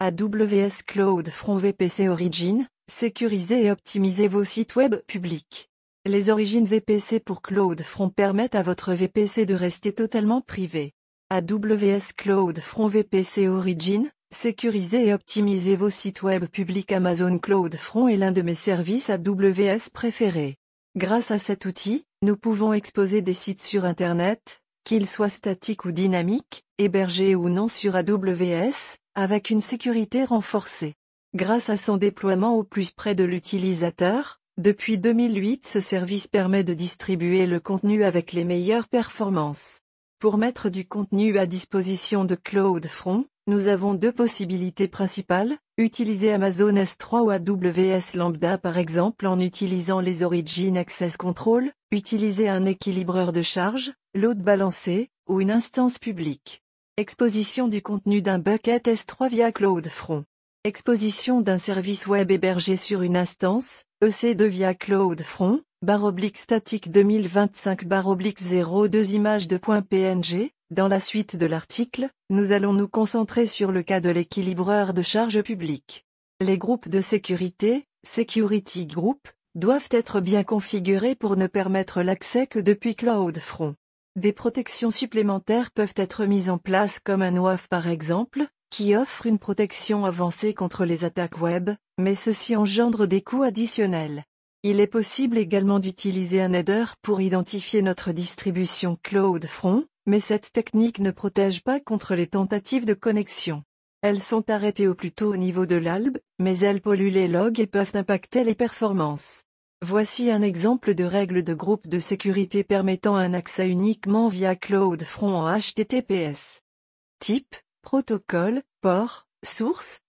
AWS CloudFront VPC Origin, sécurisez et optimisez vos sites web publics. Les origines VPC pour CloudFront permettent à votre VPC de rester totalement privé. AWS CloudFront VPC Origin, sécurisez et optimisez vos sites web publics. Amazon CloudFront est l'un de mes services AWS préférés. Grâce à cet outil, nous pouvons exposer des sites sur Internet, qu'ils soient statiques ou dynamiques, hébergés ou non sur AWS, avec une sécurité renforcée. Grâce à son déploiement au plus près de l'utilisateur, depuis 2008 ce service permet de distribuer le contenu avec les meilleures performances. Pour mettre du contenu à disposition de CloudFront, nous avons deux possibilités principales, utiliser Amazon S3 ou AWS Lambda par exemple en utilisant les Origin Access Control, utiliser un équilibreur de charge, load balancer, ou une instance publique. Exposition du contenu d'un bucket S3 via CloudFront. Exposition d'un service web hébergé sur une instance, EC2 via CloudFront, /statique 2025/02 images de .png. Dans la suite de l'article, nous allons nous concentrer sur le cas de l'équilibreur de charge public. Les groupes de sécurité, Security Group, doivent être bien configurés pour ne permettre l'accès que depuis CloudFront. Des protections supplémentaires peuvent être mises en place comme un WAF par exemple, qui offre une protection avancée contre les attaques web, mais ceci engendre des coûts additionnels. Il est possible également d'utiliser un header pour identifier notre distribution CloudFront, mais cette technique ne protège pas contre les tentatives de connexion. Elles sont arrêtées au plus tôt au niveau de l'ALB, mais elles polluent les logs et peuvent impacter les performances. Voici un exemple de règle de groupe de sécurité permettant un accès uniquement via CloudFront en HTTPS. Type, protocole, port, source,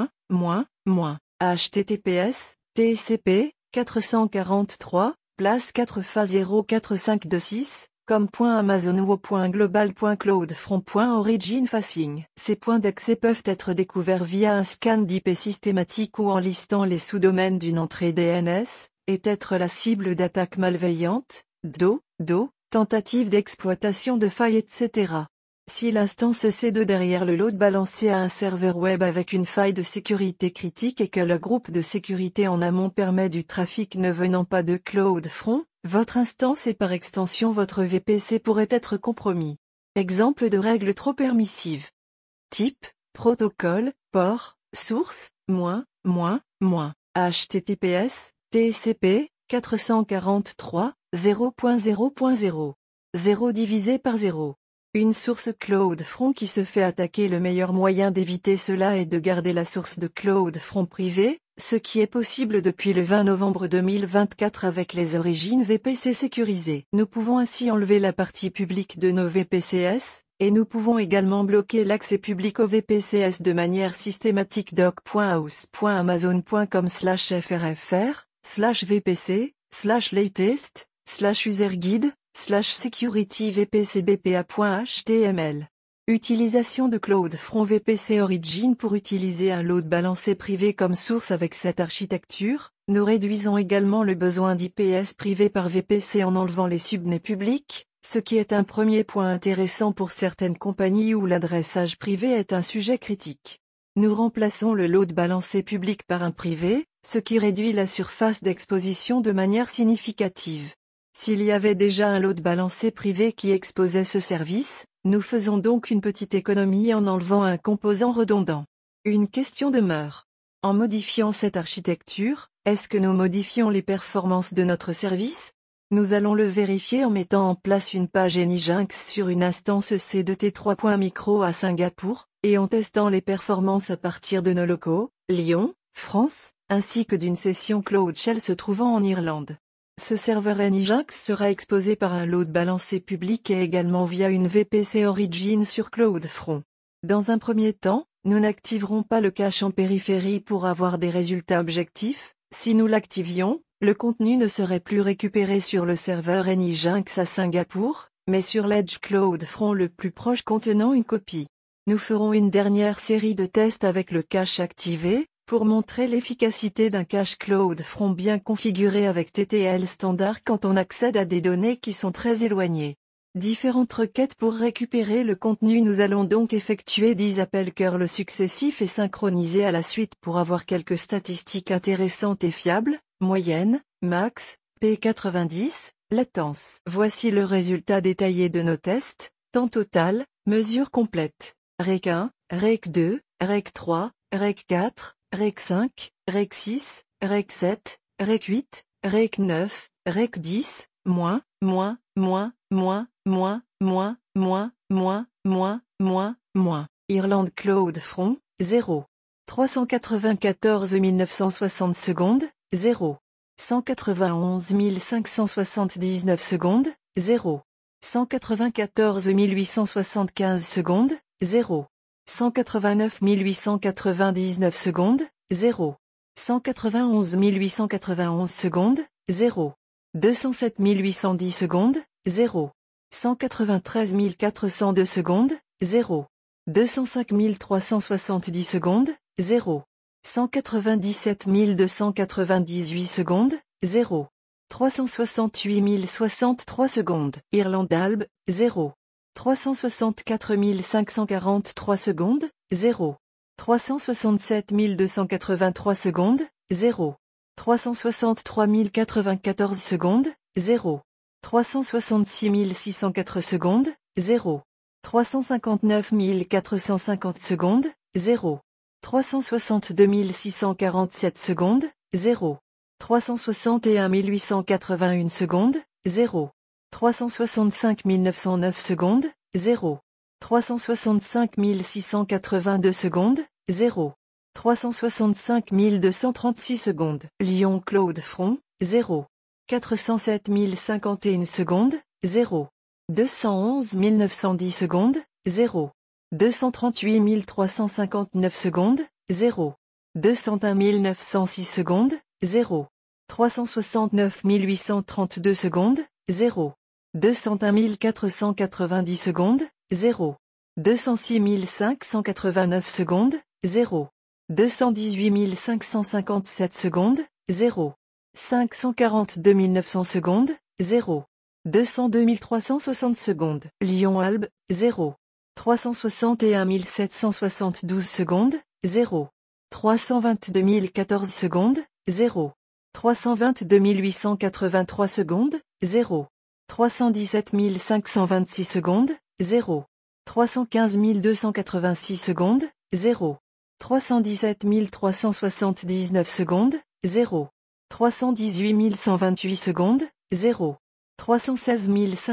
HTTPS, TCP, 443, place 4FA 04526, com.amazon.global.cloudfront.origin facing. Ces points d'accès peuvent être découverts via un scan d'IP systématique ou en listant les sous-domaines d'une entrée DNS, et être la cible d'attaques malveillantes, tentatives d'exploitation de failles etc. Si l'instance C2 derrière le load balancé a un serveur web avec une faille de sécurité critique et que le groupe de sécurité en amont permet du trafic ne venant pas de CloudFront, votre instance et par extension votre VPC pourrait être compromis. Exemple de règle trop permissive. Type, protocole, port, source, HTTPS, TCP, 443, 0.0.0. 0 divisé par 0. Une source CloudFront qui se fait attaquer. Le meilleur moyen d'éviter cela est de garder la source de CloudFront privée, ce qui est possible depuis le 20 novembre 2024 avec les origines VPC sécurisées. Nous pouvons ainsi enlever la partie publique de nos VPCS, et nous pouvons également bloquer l'accès public aux VPCS de manière systématique. doc.house.amazon.com/frfr/latest/userguide/securityvpcbpa.html. Utilisation de CloudFront VPC Origin. Pour utiliser un load balancé privé comme source avec cette architecture, nous réduisons également le besoin d'IPS privé par VPC en enlevant les subnets publics, ce qui est un premier point intéressant pour certaines compagnies où l'adressage privé est un sujet critique. Nous remplaçons le load balancé public par un privé, ce qui réduit la surface d'exposition de manière significative. S'il y avait déjà un load balancé privé qui exposait ce service, nous faisons donc une petite économie en enlevant un composant redondant. Une question demeure. En modifiant cette architecture, est-ce que nous modifions les performances de notre service? Nous allons le vérifier en mettant en place une page Nginx sur une instance C2T3.micro à Singapour, et en testant les performances à partir de nos locaux, Lyon, France, ainsi que d'une session Cloud Shell se trouvant en Irlande. Ce serveur Nginx sera exposé par un load balancé public et également via une VPC Origin sur CloudFront. Dans un premier temps, nous n'activerons pas le cache en périphérie pour avoir des résultats objectifs. Si nous l'activions, le contenu ne serait plus récupéré sur le serveur Nginx à Singapour, mais sur l'Edge CloudFront le plus proche contenant une copie. Nous ferons une dernière série de tests avec le cache activé, pour montrer l'efficacité d'un cache CloudFront bien configuré avec TTL standard quand on accède à des données qui sont très éloignées. Différentes requêtes pour récupérer le contenu. Nous allons donc effectuer 10 appels curl successifs et synchronisés à la suite pour avoir quelques statistiques intéressantes et fiables. Moyenne, max, P90, latence. Voici le résultat détaillé de nos tests. Temps total, mesure complète. Rec 1, Rec 2, Rec 3, Rec 4, Rec 5, Rec 6, Rec 7, Rec 8, Rec 9, Rec 10, moins, Irlande Cloud Front, 0. 394 960 secondes, 0. 191 579 secondes, 0. 194 875 secondes, 0. 189 899 secondes, 0. 191 891 secondes, 0. 207 810 secondes, 0. 193 402 secondes, 0. 205 370 secondes, 0. 197 298 secondes, 0. 368 063 secondes. Irlande d'Albe, 0. 364 543 secondes, 0. 367 283 secondes, 0. 363 094 secondes, 0. 366 604 secondes, 0. 359 450 secondes, 0. 362 647 secondes, 0. 361 881 secondes, 0. 365 909 secondes, 0. 365 682 secondes, 0. 365 236 secondes. Lyon Claude Front, 0. 407 051 secondes, 0. 211 910 secondes, 0. 238 359 secondes, 0. 201 906 secondes, 0. 369 832 secondes, 0. 201 490 secondes, 0. 206 589 secondes, 0. 218 557 secondes, 0. 542 900 secondes, 0. 202 360 secondes. Lyon-Albe, 0. 361 772 secondes, 0. 322 014 secondes, 0. 322 883 secondes, 0. 317 526 secondes, 0. 315 286 secondes, 0. 317 379 secondes, 0. 318 128 secondes, 0. 316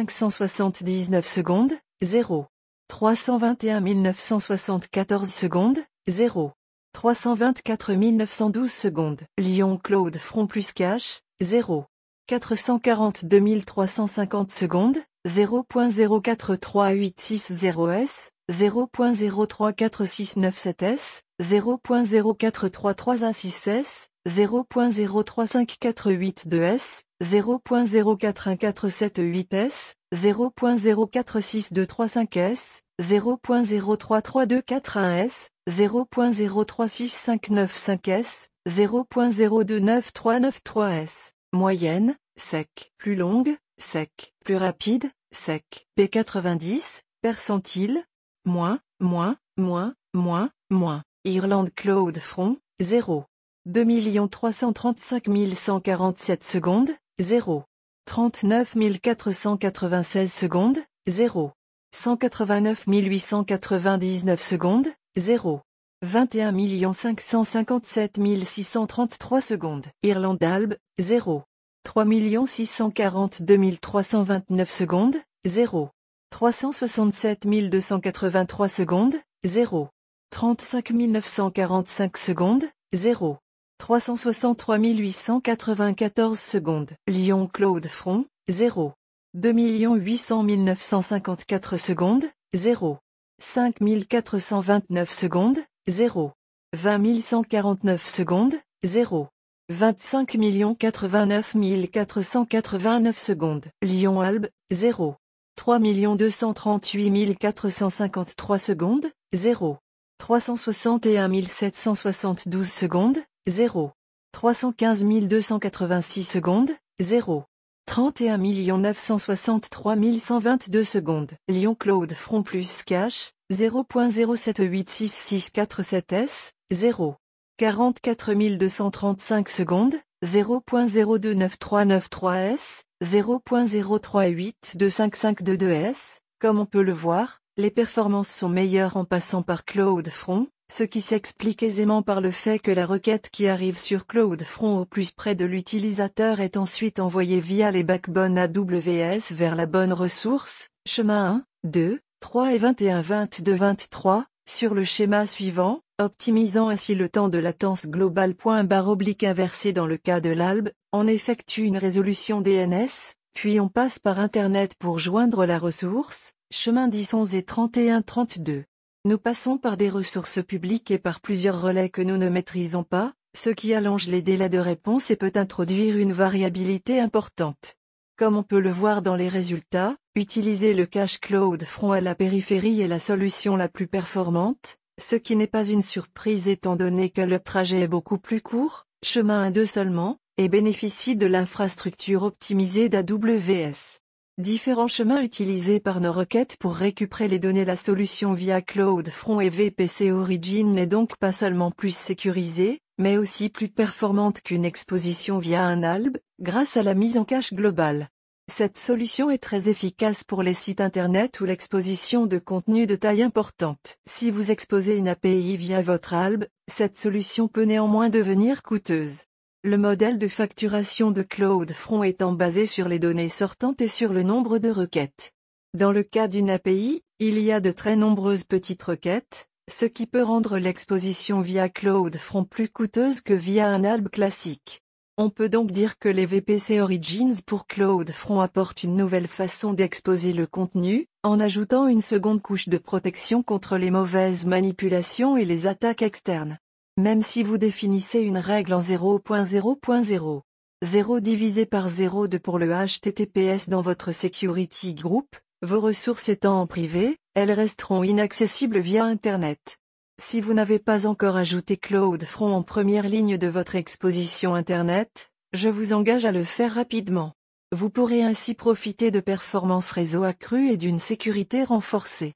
579 secondes, 0. 321 974 secondes, 0. 324 912 secondes. Lyon Claude Front plus Cash, 0. 442 350 secondes, 0.043860S, 0.034697S, 0.043316S, 0.035482S, 0.041478S, 0.046235S, 0.033241S, 0.036595S, 0.029393S. Moyenne, sec. Plus longue, sec. Plus rapide, sec. P90, percentile, moins. Irlande Claude Front, 0. 2 335 147 secondes, 0. 39 496 secondes, 0. 189 899 secondes, 0. 21 557 633 secondes. Irlande d'Albe, 0. 3 642 329 secondes, 0. 367 283 secondes, 0. 35 945 secondes, 0. 363 894 secondes. Lyon Claude Front, 0. 2 800 954 secondes, 0. 5 429 secondes, 0. 20 149 secondes, 0. 25 089 489 secondes. Lyon-Albe, 0. 3 238 453 secondes, 0. 361 772 secondes, 0. 315 286 secondes, 0. 31 963 122 secondes. Lyon Cloud Front Plus Cache, 0.0786647S, 0. 44 235 secondes, 0.029393S, 0.03825522S. Comme on peut le voir, les performances sont meilleures en passant par CloudFront, ce qui s'explique aisément par le fait que la requête qui arrive sur CloudFront au plus près de l'utilisateur est ensuite envoyée via les backbones AWS vers la bonne ressource, chemin 1, 2, 3 et 21 22 23, sur le schéma suivant, optimisant ainsi le temps de latence global. Inversé dans le cas de l'ALB, on effectue une résolution DNS, puis on passe par Internet pour joindre la ressource, chemin 10 11 et 31 32. Nous passons par des ressources publiques et par plusieurs relais que nous ne maîtrisons pas, ce qui allonge les délais de réponse et peut introduire une variabilité importante. Comme on peut le voir dans les résultats, utiliser le cache CloudFront à la périphérie est la solution la plus performante, ce qui n'est pas une surprise étant donné que le trajet est beaucoup plus court, chemin 1-2 seulement, et bénéficie de l'infrastructure optimisée d'AWS. Différents chemins utilisés par nos requêtes pour récupérer les données. La solution via CloudFront et VPC Origin n'est donc pas seulement plus sécurisée, mais aussi plus performante qu'une exposition via un ALB, grâce à la mise en cache globale. Cette solution est très efficace pour les sites internet ou l'exposition de contenu de taille importante. Si vous exposez une API via votre ALB, cette solution peut néanmoins devenir coûteuse. Le modèle de facturation de CloudFront étant basé sur les données sortantes et sur le nombre de requêtes. Dans le cas d'une API, il y a de très nombreuses petites requêtes, ce qui peut rendre l'exposition via CloudFront plus coûteuse que via un ALB classique. On peut donc dire que les VPC Origins pour CloudFront apportent une nouvelle façon d'exposer le contenu, en ajoutant une seconde couche de protection contre les mauvaises manipulations et les attaques externes. Même si vous définissez une règle en 0.0.0, 0 divisé par 0.2 pour le HTTPS dans votre security group, vos ressources étant en privé, elles resteront inaccessibles via Internet. Si vous n'avez pas encore ajouté CloudFront en première ligne de votre exposition Internet, je vous engage à le faire rapidement. Vous pourrez ainsi profiter de performances réseau accrues et d'une sécurité renforcée.